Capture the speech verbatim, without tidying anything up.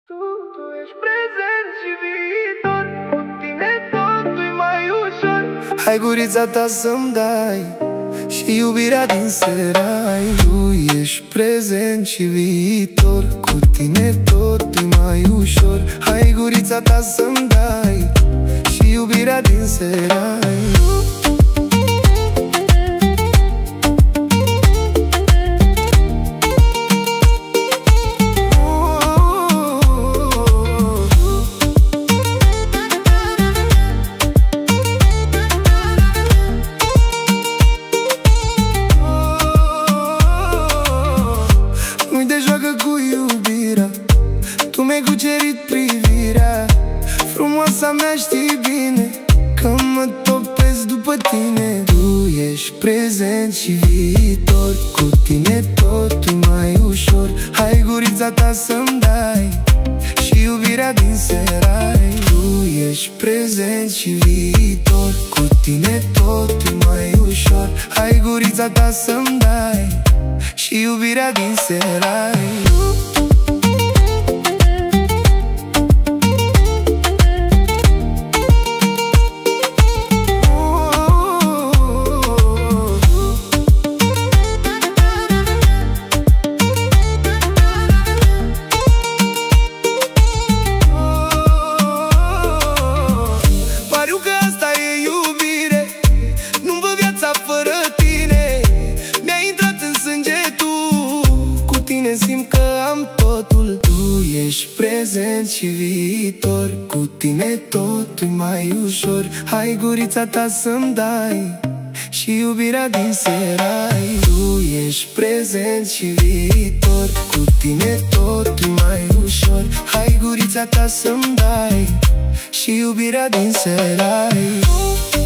Tu, tu ești prezent și viitor, cu tine totul e mai ușor. Hai gurița ta să-mi dai și iubirea din serai. Tu ești prezent și viitor, cu tine totul e mai ușor. Hai gurița ta să-mi dai și iubirea din serai. Tu mi-ai cucerit privirea, frumoasa mea, știi bine că mă topesc după tine. Tu ești prezent și viitor, cu tine totul mai ușor. Hai gurița ta să-mi dai și iubirea din serai. Tu ești prezent și viitor, cu tine totul mai ușor. Hai gurița ta să-mi dai și iubirea din serai. Simt că am totul. Tu ești prezent și viitor, cu tine totul mai ușor. Hai gurița ta să-mi dai și iubirea din serai. Tu ești prezent și viitor, cu tine totul mai ușor. Hai gurița ta să-mi dai și iubirea din serai.